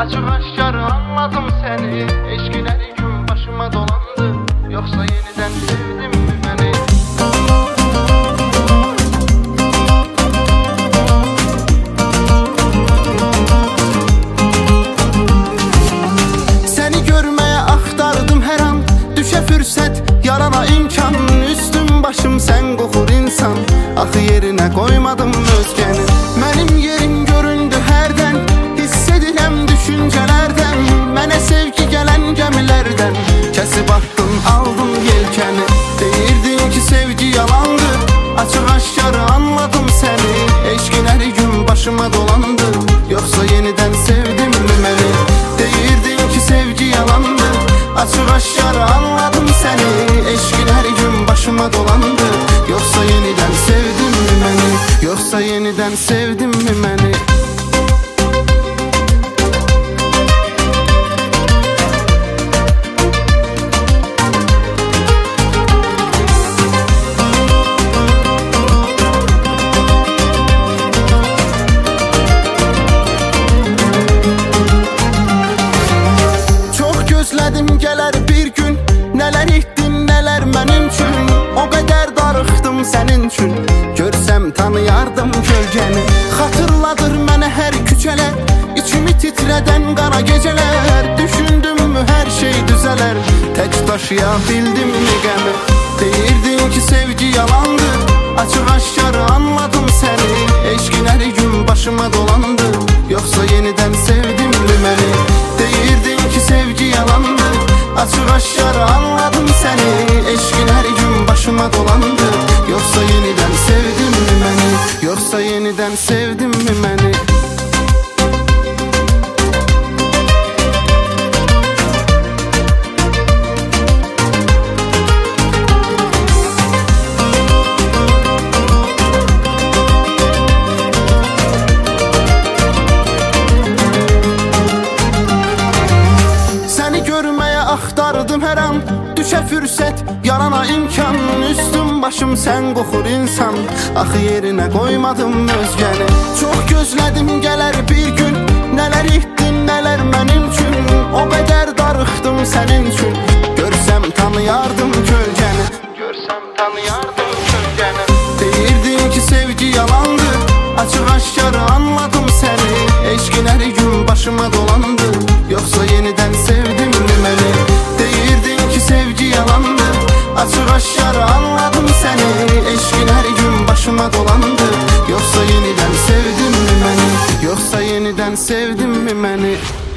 Açık aşkar anladım seni. Eşkileri gün başıma dolandı. Yoksa yeniden sevdin mi beni? Seni görmeye aktardım her an. Düşe fürsət, yarana imkan. Üstüm başım sen qoxur insan. Axı yerine koymadım özgəni. Mənim yerim göründü hərdən. Hiss edirəm düşüncələrdən. Mənə sevgi gələn gəmilərdən. Kəsib attın, aldın yelkəni. Deyirdin ki sevgi yalandı. Açıq aşkar anladım səni. Eşkiləri gün başıma dolandı. Yoksa yeniden sevdin mi məni? Deyirdin ki sevgi yalandı. Açıq aşkar anladım səni. Eşkiləri gün başıma dolandı. Yoksa yeniden sevdin mi məni? Yoksa yeniden sevdin mi məni? Gözlədim gələr bir gün. Nələr etdin, nələr mənim üçün. O qədər darıxdım sənin üçün. Görsəm tanıyardım kölgəni. Xatırladır mənə hər küçələr. İçimi titrədən qara gecələr. Düşündümmü hər şey düzələr. Tək daşıya bildimmi qəmi? Deyirdin ki sevgi yalandı. Açıq aşkar anladım səni. Eşkiləri gün başıma dolandı. Yoksa yeniden sevdin mi məni? Deyirdin ki sevgi yalandı. Açıq aşkar anladım səni. Eşkin hər gün başıma dolandı. Yoksa yeniden sevdin mi məni? Yoksa yeniden sevdin mi məni? Axtardım hər an. Düşə fürsət, yarana imkan. Üstüm başım sen qoxur insan. Axı yerinə qoymadım özgəni. Çox gözlədim gələr bir gün. Nələr etdin, nələr mənim üçün. O qədər darıxdım sənin üçün. Görsəm tanıyardım kölgəni. Görsəm tanıyardım kölgəni. Deyirdin ki sevgi yalandı. Açıq aşkar anladım səni. Eşkiləri gün başıma dolandı. Yoksa yeniden sevdin mi məni? Deyirdin ki sevgi yalandı. Açıq aşkar anladım səni. Eşkin hər gün başıma dolandı. Yoksa yeniden sevdin mi məni? Yoksa yeniden sevdin mi məni?